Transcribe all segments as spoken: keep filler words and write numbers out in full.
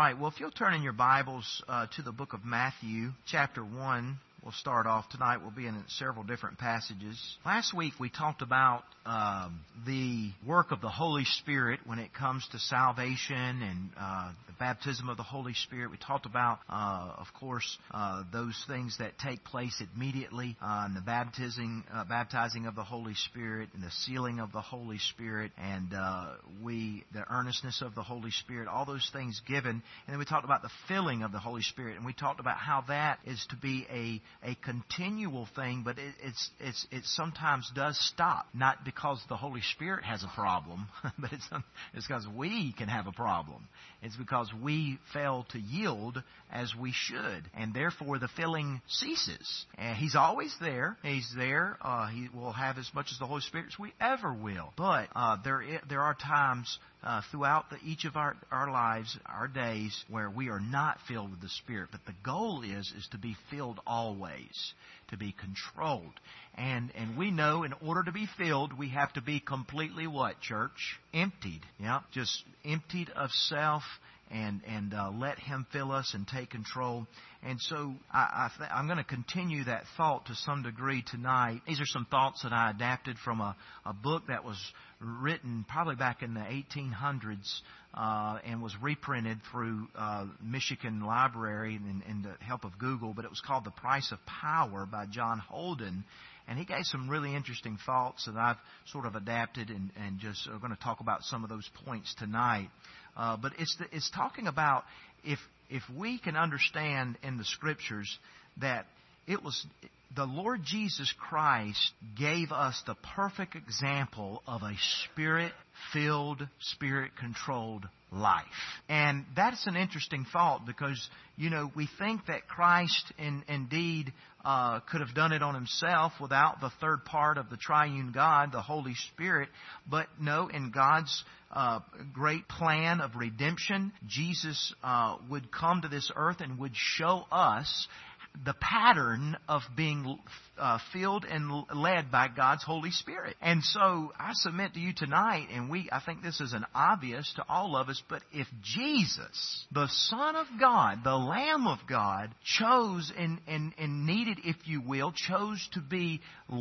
right. Well, if you'll turn in your Bibles uh, to the book of Matthew, chapter one, we'll start off tonight. We'll be in several different passages. Last week we talked about um, the work of the Holy Spirit when it comes to salvation and uh, the baptism of the Holy Spirit. We talked about, uh, of course, uh, those things that take place immediately uh, in the baptizing, uh, baptizing of the Holy Spirit and the sealing of the Holy Spirit, and uh, we the earnestness of the Holy Spirit. All those things given, and then we talked about the filling of the Holy Spirit, and we talked about how that is to be a a continual thing, but it, it's it's it sometimes does stop, not because the Holy Spirit has a problem, but it's it's because we can have a problem. It's because we fail to yield as we should, and therefore the filling ceases. And He's always there. He's there. Uh, he will have as much as the Holy Spirit as we ever will. But uh, there there are times Uh, throughout the, each of our, our lives, our days, where we are not filled with the Spirit. But the goal is is to be filled always, to be controlled. And and we know in order to be filled, we have to be completely what, church? Emptied. Yeah, just emptied of self, and and uh, let Him fill us and take control. And so I, I th- I'm going to continue that thought to some degree tonight. These are some thoughts that I adapted from a, a book that was written probably back in the eighteen hundreds uh, and was reprinted through uh, Michigan Library and, and the help of Google. But it was called The Price of Power by John Holden. And he gave some really interesting thoughts that I've sort of adapted and, and just are going to talk about some of those points tonight. Uh, but it's the, it's talking about if if we can understand in the Scriptures that it was the Lord Jesus Christ gave us the perfect example of a Spirit-filled, Spirit-controlled life. And that's an interesting thought because, you know, we think that Christ in, indeed uh, could have done it on Himself without the third part of the triune God, the Holy Spirit. But no, in God's uh, great plan of redemption, Jesus uh, would come to this earth and would show us the pattern of being uh, filled and led by God's Holy Spirit. And so I submit to you tonight, and we I think this is an obvious to all of us, but if Jesus, the Son of God, the Lamb of God, chose and, and, and needed, if you will, chose to be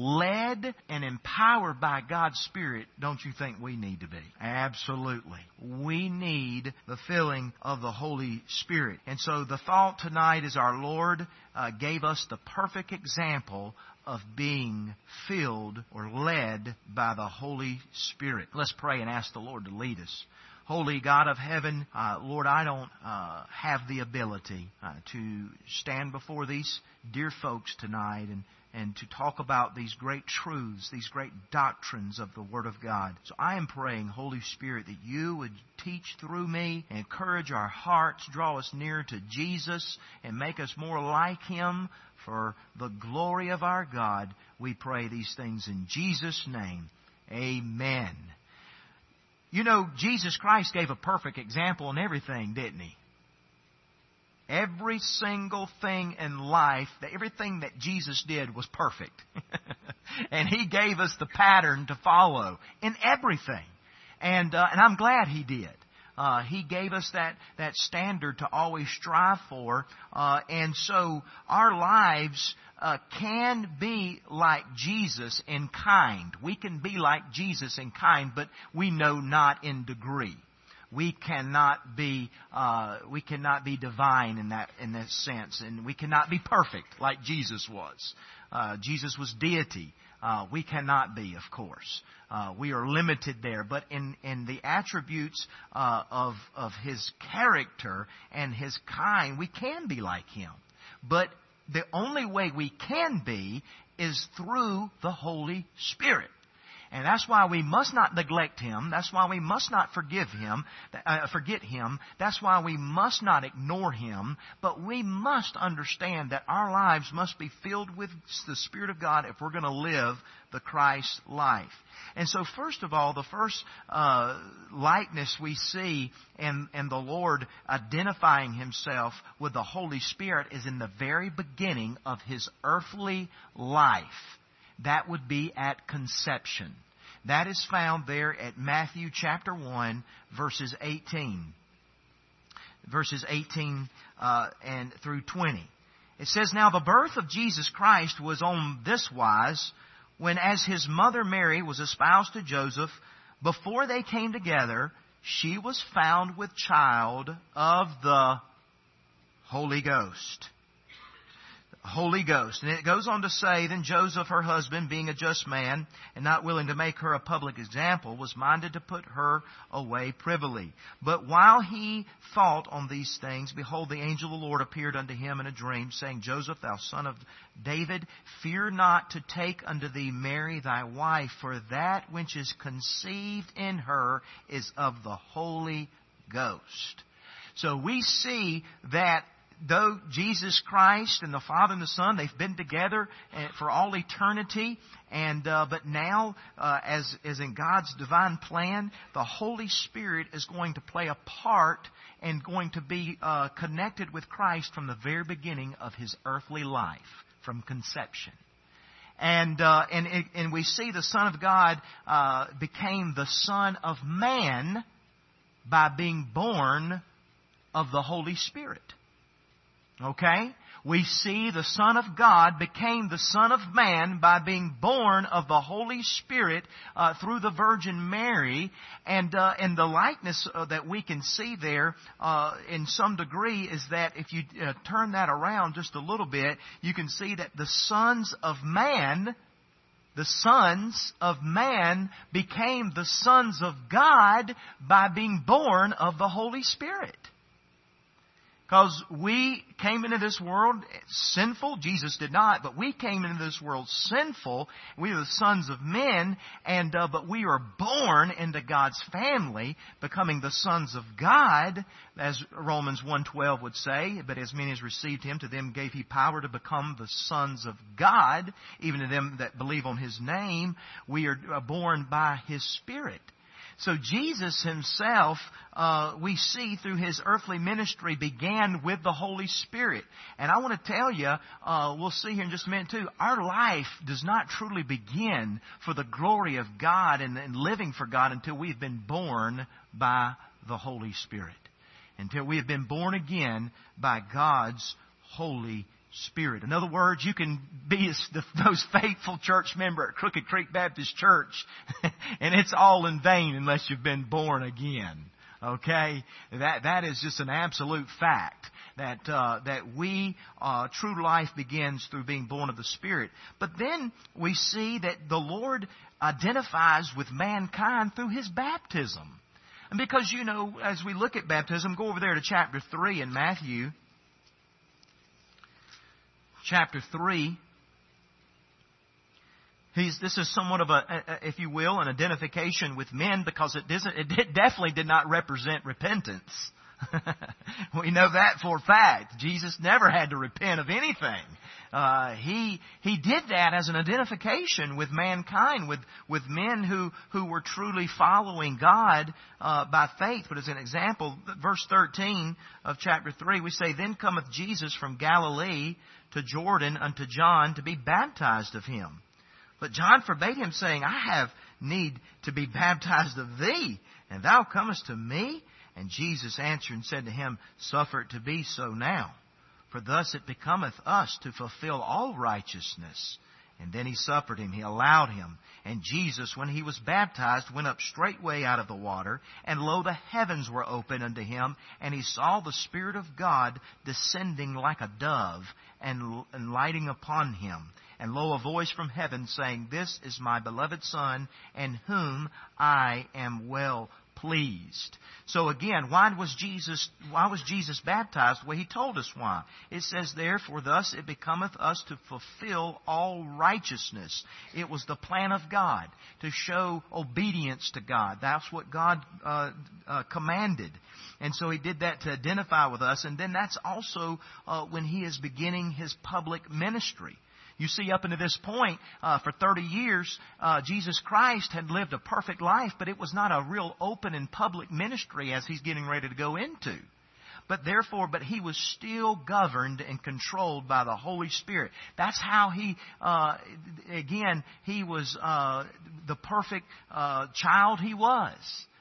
led and empowered by God's Spirit, don't you think we need to be? Absolutely. We need the filling of the Holy Spirit. And so the thought tonight is our Lord uh, gave us the perfect example of being filled or led by the Holy Spirit. Let's pray and ask the Lord to lead us. Holy God of heaven, uh, Lord, I don't uh, have the ability uh, to stand before these dear folks tonight and and to talk about these great truths, these great doctrines of the Word of God. So I am praying, Holy Spirit, that You would teach through me, encourage our hearts, draw us nearer to Jesus, and make us more like Him. For the glory of our God, we pray these things in Jesus' name. Amen. You know, Jesus Christ gave a perfect example in everything, didn't He? Every single thing in life, everything that Jesus did was perfect. And He gave us the pattern to follow in everything. And uh, and I'm glad He did. Uh, he gave us that, that standard to always strive for. Uh, and so our lives uh, can be like Jesus in kind. We can be like Jesus in kind, but we know not in degree. We cannot be uh, we cannot be divine in that in that sense, and we cannot be perfect like Jesus was. Uh, Jesus was deity. Uh, we cannot be, of course. Uh, we are limited there, but in in the attributes uh, of of His character and His kind, we can be like Him. But the only way we can be is through the Holy Spirit. And that's why we must not neglect Him. That's why we must not forgive Him, uh, forget Him. That's why we must not ignore Him. But we must understand that our lives must be filled with the Spirit of God if we're going to live the Christ life. And so first of all, the first uh, likeness we see in, in the Lord identifying Himself with the Holy Spirit is in the very beginning of His earthly life. That would be at conception. That is found there at Matthew chapter one, verses eighteen. verses eighteen uh, and through twenty. It says, "Now the birth of Jesus Christ was on this wise, when as his mother Mary was espoused to Joseph, before they came together, she was found with child of the Holy Ghost." Holy Ghost. And it goes on to say, "Then Joseph, her husband, being a just man, and not willing to make her a public example, was minded to put her away privily. But while he thought on these things, behold, the angel of the Lord appeared unto him in a dream, saying, Joseph, thou son of David, fear not to take unto thee Mary thy wife, for that which is conceived in her is of the Holy Ghost." So we see that though Jesus Christ and the Father and the Son, they've been together for all eternity, and uh, but now, uh, as as in God's divine plan, the Holy Spirit is going to play a part and going to be uh, connected with Christ from the very beginning of his earthly life, from conception. And uh, and and we see the Son of God uh, became the Son of Man by being born of the Holy Spirit. Okay? We see the Son of God became the Son of Man by being born of the Holy Spirit uh, through the Virgin Mary. And uh, and the likeness uh, that we can see there uh, in some degree is that if you uh, turn that around just a little bit, you can see that the sons of man, the sons of man became the sons of God by being born of the Holy Spirit. Because we came into this world sinful. Jesus did not, but we came into this world sinful. We are the sons of men, and uh, but we are born into God's family, becoming the sons of God, as Romans one twelve would say. But as many as received Him, to them gave He power to become the sons of God, even to them that believe on His name. We are born by His Spirit. So Jesus himself, uh, we see through his earthly ministry, began with the Holy Spirit. And I want to tell you, uh, we'll see here in just a minute too, our life does not truly begin for the glory of God and, and living for God until we've been born by the Holy Spirit. Until we have been born again by God's Holy Spirit. In other words, you can be the, those faithful church member at Crooked Creek Baptist Church, and it's all in vain unless you've been born again. Okay, that that is just an absolute fact. That uh, that we uh, true life begins through being born of the Spirit. But then we see that the Lord identifies with mankind through His baptism, and because you know, as we look at baptism, go over there to chapter three in Matthew. Chapter three, he's, this is somewhat of a, a, if you will, an identification with men, because it doesn't, it did, definitely did not represent repentance. We know that for a fact. Jesus never had to repent of anything. Uh, he he did that as an identification with mankind, with with men who who were truly following God uh, by faith. But as an example, verse thirteen of chapter three, we say, "Then cometh Jesus from Galilee to Jordan unto John to be baptized of him. But John forbade him, saying, I have need to be baptized of thee, and thou comest to me? And Jesus answered and said to him, Suffer it to be so now, for thus it becometh us to fulfill all righteousness. And then he suffered him, he allowed him. And Jesus, when he was baptized, went up straightway out of the water, and lo, the heavens were opened unto him, and he saw the Spirit of God descending like a dove, and, and lighting upon him. And lo, a voice from heaven saying, This is my beloved Son, in whom I am well pleased. So again, why was Jesus why was Jesus baptized? Well, he told us why. It says, Therefore thus it becometh us to fulfill all righteousness. It was the plan of God to show obedience to God. That's what God uh, uh, commanded. And so he did that to identify with us. And then that's also uh, when he is beginning his public ministry. You see, up until this point, uh, for thirty years, uh, Jesus Christ had lived a perfect life, but it was not a real open and public ministry as he's getting ready to go into. But therefore, but he was still governed and controlled by the Holy Spirit. That's how he, uh, again, he was uh, the perfect uh, child he was.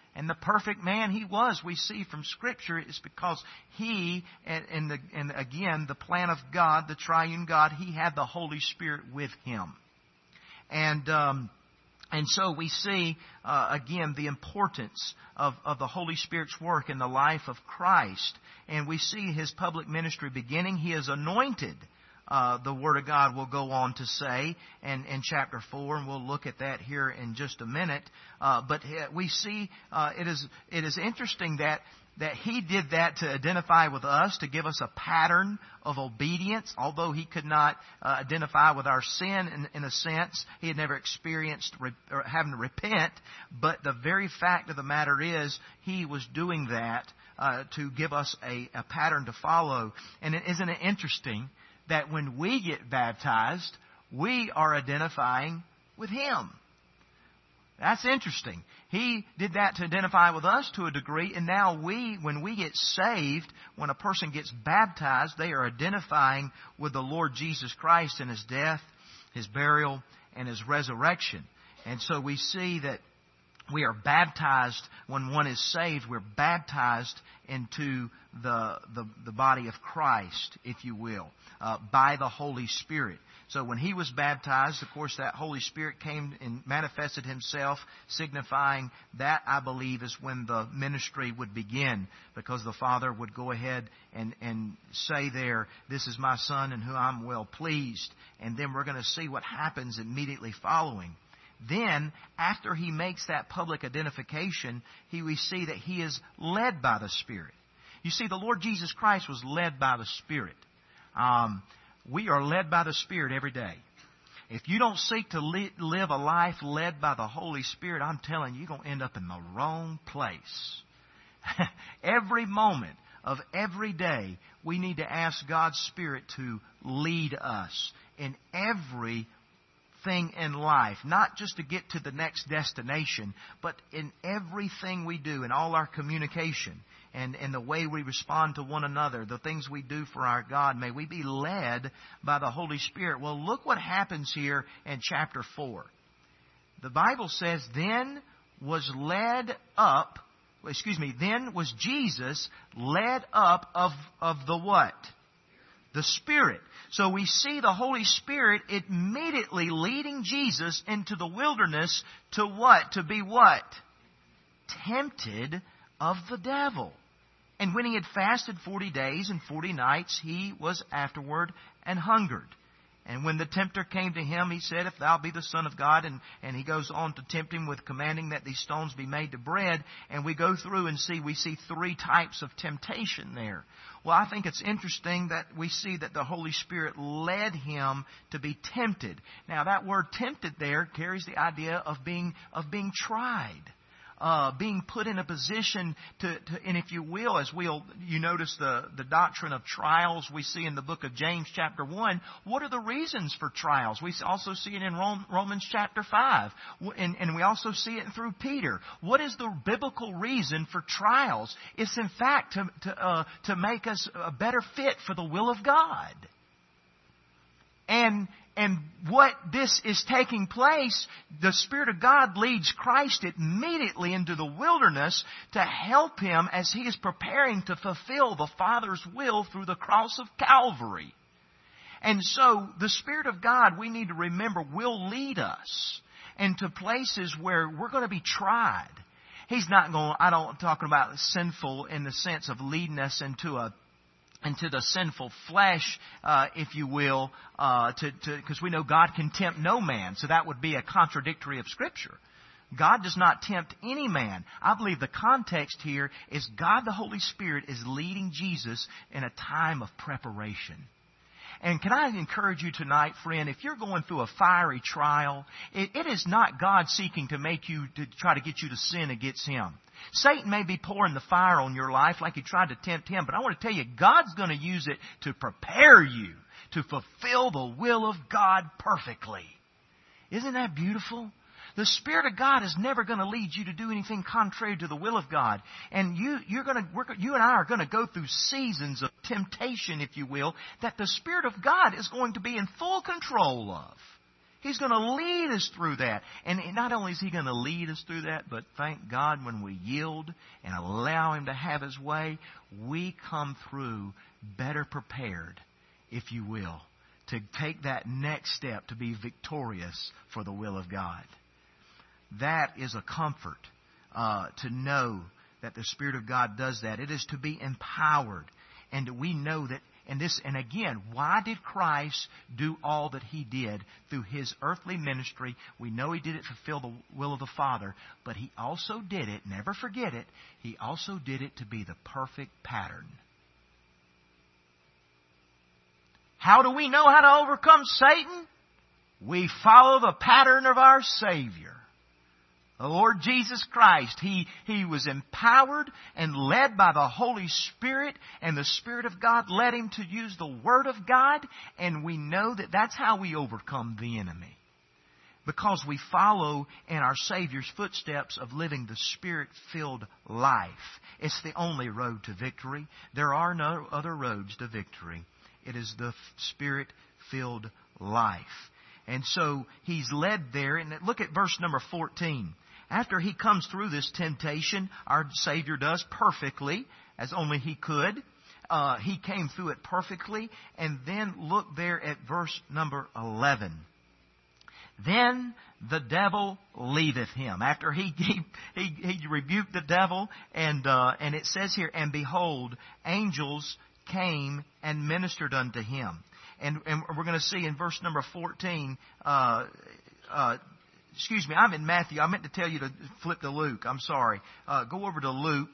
And the perfect man he was, we see from Scripture, is because he, and, and, the, and again, the plan of God, the triune God, he had the Holy Spirit with him. And um, and so we see, uh, again, the importance of, of the Holy Spirit's work in the life of Christ. And we see his public ministry beginning. He is anointed. Uh, the Word of God will go on to say in, in chapter four, and we'll look at that here in just a minute. Uh, but we see uh, it is it is interesting that that He did that to identify with us, to give us a pattern of obedience. Although He could not uh, identify with our sin in, in a sense, He had never experienced re- or having to repent. But the very fact of the matter is, He was doing that uh, to give us a, a pattern to follow. And isn't it interesting that when we get baptized, we are identifying with Him? That's interesting. He did that to identify with us to a degree, and now we, when we get saved, when a person gets baptized, they are identifying with the Lord Jesus Christ in His death, His burial, and His resurrection. And so we see that we are baptized when one is saved. We're baptized into the the, the body of Christ, if you will, uh, by the Holy Spirit. So when He was baptized, of course, that Holy Spirit came and manifested Himself, signifying that, I believe, is when the ministry would begin, because the Father would go ahead and, and say there, "This is my Son in whom I'm well pleased." And then we're going to see what happens immediately following. Then, after He makes that public identification, he, we see that He is led by the Spirit. You see, the Lord Jesus Christ was led by the Spirit. Um, we are led by the Spirit every day. If you don't seek to li- live a life led by the Holy Spirit, I'm telling you, you're going to end up in the wrong place. Every moment of every day, we need to ask God's Spirit to lead us in every thing in life, not just to get to the next destination, but in everything we do, in all our communication and, and the way we respond to one another, the things we do for our God. May we be led by the Holy Spirit. Well, look what happens here in chapter four. The Bible says, then was led up, excuse me, then was Jesus led up of, of the what? The Spirit. So we see the Holy Spirit immediately leading Jesus into the wilderness to what? To be what? Tempted of the devil. And when He had fasted forty days and forty nights, He was afterward and hungered. And when the tempter came to Him, He said, "If thou be the Son of God," and, and He goes on to tempt Him with commanding that these stones be made to bread. And we go through and see, we see three types of temptation there. Well, I think it's interesting that we see that the Holy Spirit led Him to be tempted. Now, that word tempted there carries the idea of being, of being tried. Uh, being put in a position to, to, and if you will, as we'll, you notice the, the doctrine of trials we see in the book of James chapter one. What are the reasons for trials? We also see it in Rome, Romans chapter five. And, and we also see it through Peter. What is the biblical reason for trials? It's in fact to, to, uh, to make us a better fit for the will of God. And And what this is taking place, the Spirit of God leads Christ immediately into the wilderness to help Him as He is preparing to fulfill the Father's will through the cross of Calvary. And so the Spirit of God, we need to remember, will lead us into places where we're going to be tried. He's not going, I don't, I'm talking about sinful in the sense of leading us into a into the sinful flesh, uh, if you will, uh, to, to, because we know God can tempt no man. So that would be a contradictory of Scripture. God does not tempt any man. I believe the context here is God the Holy Spirit is leading Jesus in a time of preparation. And can I encourage you tonight, friend, if you're going through a fiery trial, it, it is not God seeking to make you, to try to get you to sin against Him. Satan may be pouring the fire on your life like he tried to tempt him, but I want to tell you, God's going to use it to prepare you to fulfill the will of God perfectly. Isn't that beautiful? The Spirit of God is never going to lead you to do anything contrary to the will of God. And you, you're going to, we're, you and I are going to go through seasons of temptation, if you will, that the Spirit of God is going to be in full control of. He's going to lead us through that. And not only is He going to lead us through that, but thank God when we yield and allow Him to have His way, we come through better prepared, if you will, to take that next step to be victorious for the will of God. That is a comfort uh, to know that the Spirit of God does that. It is to be empowered. And we know that. And this, and again, why did Christ do all that He did through His earthly ministry? We know He did it to fulfill the will of the Father, but He also did it, never forget it, He also did it to be the perfect pattern. How do we know how to overcome Satan? We follow the pattern of our Savior. The Lord Jesus Christ, He, He was empowered and led by the Holy Spirit, and the Spirit of God led Him to use the Word of God, and we know that that's how we overcome the enemy. Because we follow in our Savior's footsteps of living the Spirit-filled life. It's the only road to victory. There are no other roads to victory. It is the Spirit-filled life. And so He's led there, and look at verse number fourteen. After He comes through this temptation, our Savior does perfectly, as only He could. Uh, he came through it perfectly. And then look there at verse number eleven. Then the devil leaveth him. After he he, he, he rebuked the devil, and uh, and it says here, and behold, angels came and ministered unto him. And, and we're going to see in verse number fourteen, uh, uh, excuse me, I'm in Matthew. I meant to tell you to flip to Luke. I'm sorry. Uh, go over to Luke.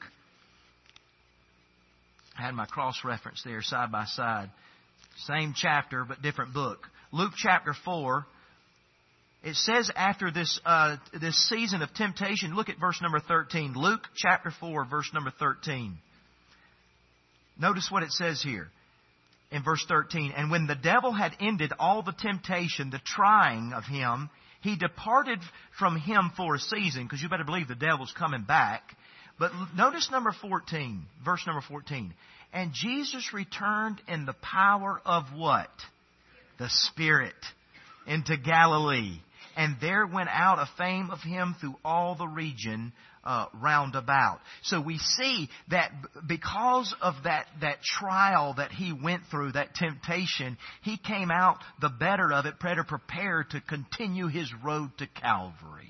I had my cross-reference there side by side. Same chapter, but different book. Luke chapter four. It says after this uh, this season of temptation, look at verse number thirteen. Luke chapter four, verse number thirteen. Notice what it says here. In verse thirteen, and when the devil had ended all the temptation, the trying of him, he departed from him for a season, because you better believe the devil's coming back. But notice number fourteen, verse number fourteen. And Jesus returned in the power of what? The Spirit into Galilee. And there went out a fame of Him through all the region uh, round about. So we see that because of that, that trial that He went through, that temptation, He came out the better of it, better prepared to continue His road to Calvary.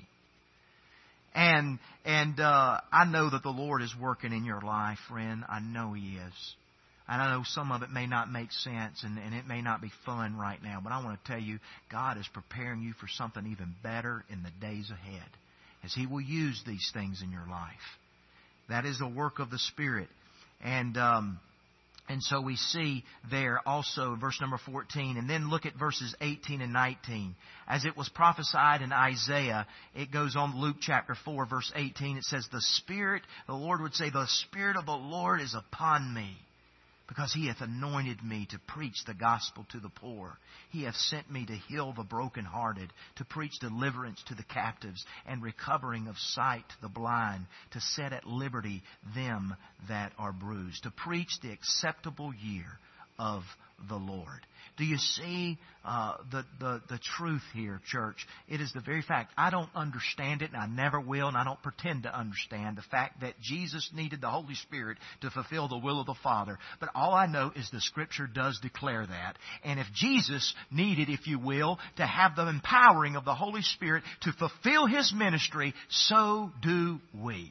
And and uh, I know that the Lord is working in your life, friend. I know He is. And I know some of it may not make sense and, and it may not be fun right now. But I want to tell you, God is preparing you for something even better in the days ahead, as He will use these things in your life. That is the work of the Spirit. And um, and so we see there also in verse number fourteen. And then look at verses eighteen and nineteen. As it was prophesied in Isaiah, it goes on Luke chapter four, verse eighteen. It says, the Spirit, the Lord would say, the Spirit of the Lord is upon me, because He hath anointed me to preach the gospel to the poor. He hath sent me to heal the brokenhearted, to preach deliverance to the captives, and recovering of sight to the blind, to set at liberty them that are bruised, to preach the acceptable year of the Lord. Do you see uh, the, the, the truth here, church? It is the very fact. I don't understand it, and I never will, and I don't pretend to understand the fact that Jesus needed the Holy Spirit to fulfill the will of the Father. But all I know is the Scripture does declare that. And if Jesus needed, if you will, to have the empowering of the Holy Spirit to fulfill His ministry, so do we.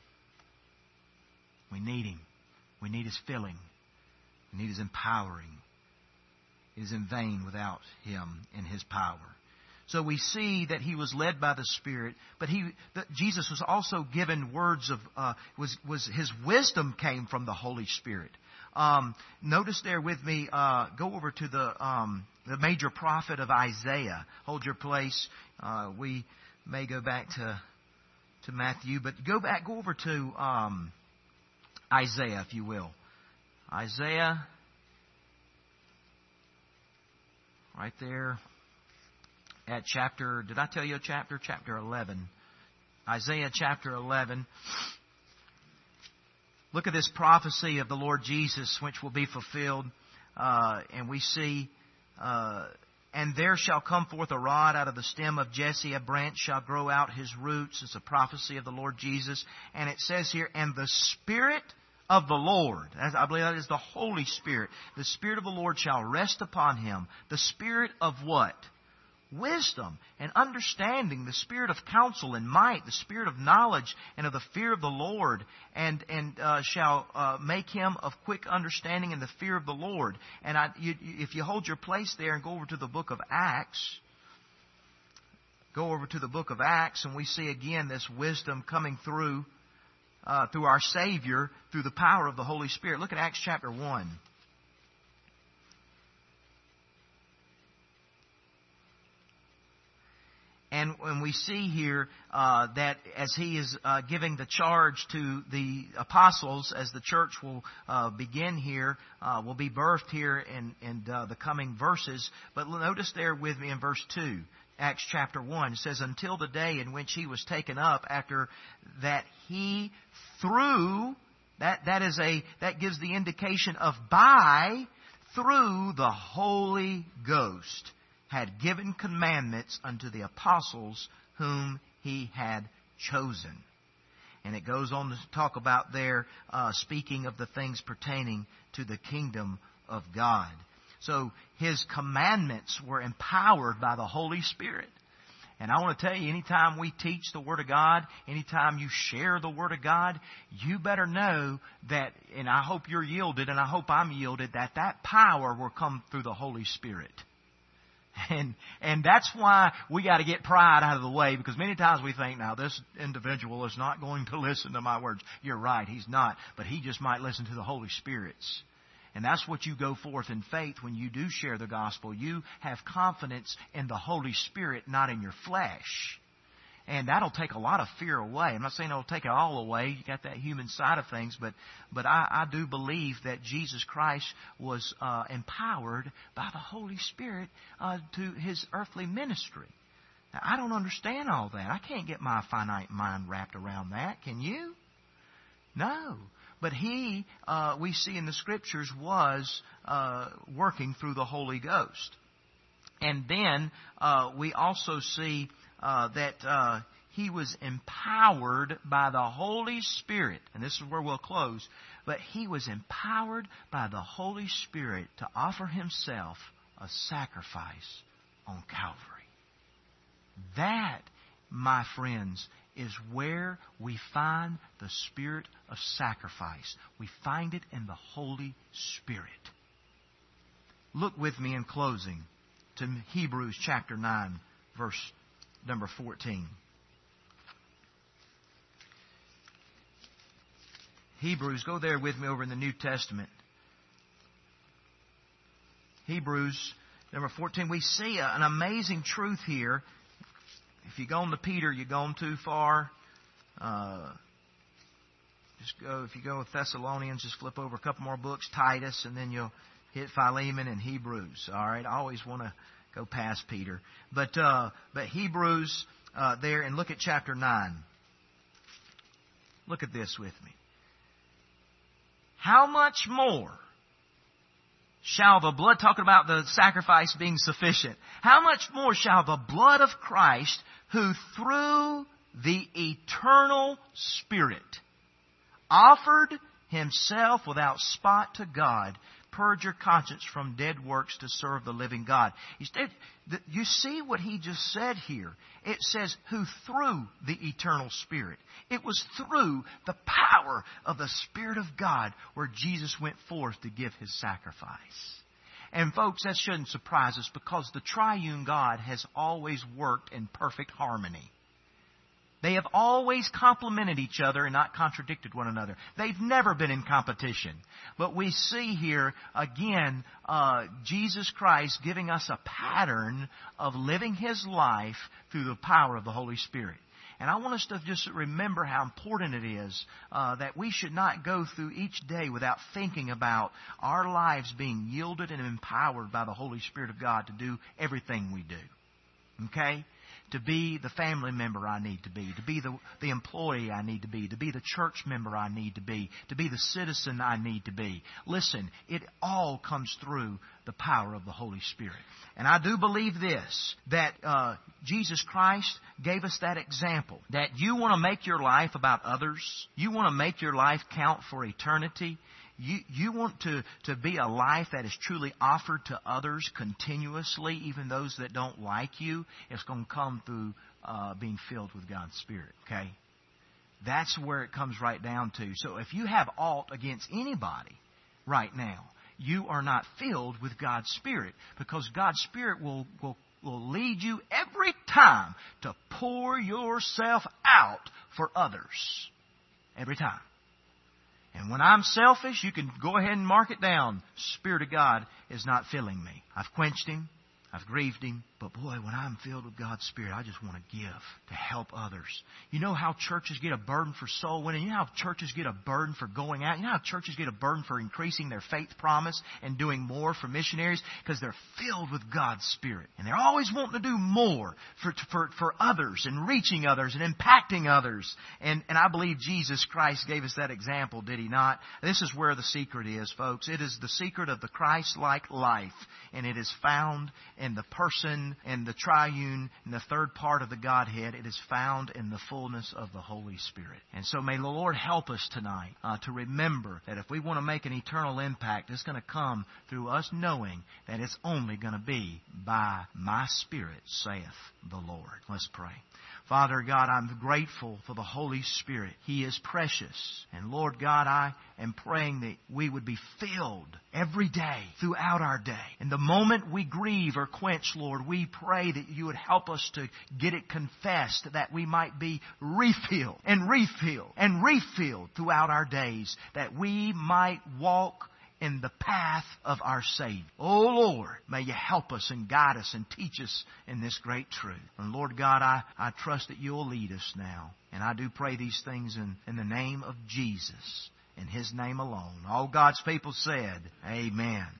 We need Him. We need His filling. We need His empowering. It is in vain without Him and His power. So we see that He was led by the Spirit, but he, that Jesus was also given words of, uh, was, was His wisdom came from the Holy Spirit. Um, notice there with me, uh, go over to the, um, the major prophet of Isaiah. Hold your place. Uh, we may go back to, to Matthew, but go back, go over to, um, Isaiah, if you will. Isaiah. Right there at chapter, did I tell you a chapter? Chapter eleven. Isaiah chapter eleven. Look at this prophecy of the Lord Jesus, which will be fulfilled. Uh, and we see, uh, And there shall come forth a rod out of the stem of Jesse, a branch shall grow out his roots. It's a prophecy of the Lord Jesus. And it says here, and the Spirit of the Lord, as I believe that is the Holy Spirit, the Spirit of the Lord shall rest upon him. The Spirit of what? Wisdom and understanding, the spirit of counsel and might, the spirit of knowledge and of the fear of the Lord, and and uh, shall uh, make him of quick understanding in the fear of the Lord. And I, you, if you hold your place there and go over to the book of Acts, go over to the book of Acts, and we see again this wisdom coming through uh, through our Savior through the power of the Holy Spirit. Look at Acts chapter one. And when we see here uh, that as he is uh, giving the charge to the apostles, as the church will uh, begin here, uh, will be birthed here in, in uh, the coming verses. But notice there with me in verse two, Acts chapter one. It says, until the day in which he was taken up, after that he through, that, that, is a, that gives the indication of by, through the Holy Ghost, had given commandments unto the apostles whom he had chosen. And it goes on to talk about there, uh, speaking of the things pertaining to the kingdom of God. So his commandments were empowered by the Holy Spirit. And I want to tell you, anytime we teach the Word of God, anytime you share the Word of God, you better know that, and I hope you're yielded, and I hope I'm yielded, that that power will come through the Holy Spirit. And and that's why we got to get pride out of the way, because many times we think, now this individual is not going to listen to my words. You're right, he's not. But he just might listen to the Holy Spirit's. And that's what you go forth in faith when you do share the gospel. You have confidence in the Holy Spirit, not in your flesh. And that'll take a lot of fear away. I'm not saying it'll take it all away. You got that human side of things. But but I, I do believe that Jesus Christ was uh, empowered by the Holy Spirit uh, to his earthly ministry. Now, I don't understand all that. I can't get my finite mind wrapped around that. Can you? No. But he, uh, we see in the Scriptures, was uh, working through the Holy Ghost. And then uh, we also see Uh, that uh, he was empowered by the Holy Spirit. And this is where we'll close. But he was empowered by the Holy Spirit to offer himself a sacrifice on Calvary. That, my friends, is where we find the spirit of sacrifice. We find it in the Holy Spirit. Look with me in closing to Hebrews chapter nine, verse number fourteen. Hebrews, go there with me over in the New Testament. Hebrews number fourteen. We see a, an amazing truth here. If you go on to Peter, you've gone too far. Uh, just go. If you go with Thessalonians, just flip over a couple more books, Titus, and then you'll hit Philemon and Hebrews. All right. I always want to go past Peter. But uh, but Hebrews uh, there, and look at chapter nine. Look at this with me. How much more shall the blood, talking about the sacrifice being sufficient, how much more shall the blood of Christ, who through the eternal Spirit offered himself without spot to God, purge your conscience from dead works to serve the living God. You see what he just said here. It says, who through the eternal Spirit. It was through the power of the Spirit of God where Jesus went forth to give his sacrifice. And folks, that shouldn't surprise us, because the triune God has always worked in perfect harmony. They have always complemented each other and not contradicted one another. They've never been in competition. But we see here, again, uh, Jesus Christ giving us a pattern of living his life through the power of the Holy Spirit. And I want us to just remember how important it is uh, that we should not go through each day without thinking about our lives being yielded and empowered by the Holy Spirit of God to do everything we do. Okay? to be the family member I need to be, to be the, the employee I need to be, to be the church member I need to be, to be the citizen I need to be. Listen, it all comes through the power of the Holy Spirit. And I do believe this, that uh, Jesus Christ gave us that example, that you want to make your life about others, you want to make your life count for eternity, You you want to, to be a life that is truly offered to others continuously, even those that don't like you. It's going to come through uh, being filled with God's Spirit, okay? That's where it comes right down to. So if you have aught against anybody right now, you are not filled with God's Spirit, because God's Spirit will, will, will lead you every time to pour yourself out for others. Every time. And when I'm selfish, you can go ahead and mark it down. Spirit of God is not filling me. I've quenched Him. I've grieved Him. But boy, when I'm filled with God's Spirit, I just want to give, to help others. You know how churches get a burden for soul winning? You know how churches get a burden for going out? You know how churches get a burden for increasing their faith promise and doing more for missionaries? Because they're filled with God's Spirit. And they're always wanting to do more for, for, for others and reaching others and impacting others. And, and I believe Jesus Christ gave us that example, did He not? This is where the secret is, folks. It is the secret of the Christ-like life. And it is found in the person and the triune and the third part of the Godhead. It is found in the fullness of the Holy Spirit. And so may the Lord help us tonight uh, to remember that if we want to make an eternal impact, it's going to come through us knowing that it's only going to be by my Spirit, saith the Lord. Let's pray. Father God, I'm grateful for the Holy Spirit. He is precious. And Lord God, I am praying that we would be filled every day, throughout our day. And the moment we grieve or quench, Lord, we pray that you would help us to get it confessed, that we might be refilled and refilled and refilled throughout our days, that we might walk in the path of our Savior. Oh Lord, may you help us and guide us and teach us in this great truth. And Lord God, I, I trust that you'll lead us now. And I do pray these things in, in the name of Jesus, in His name alone. All God's people said, Amen.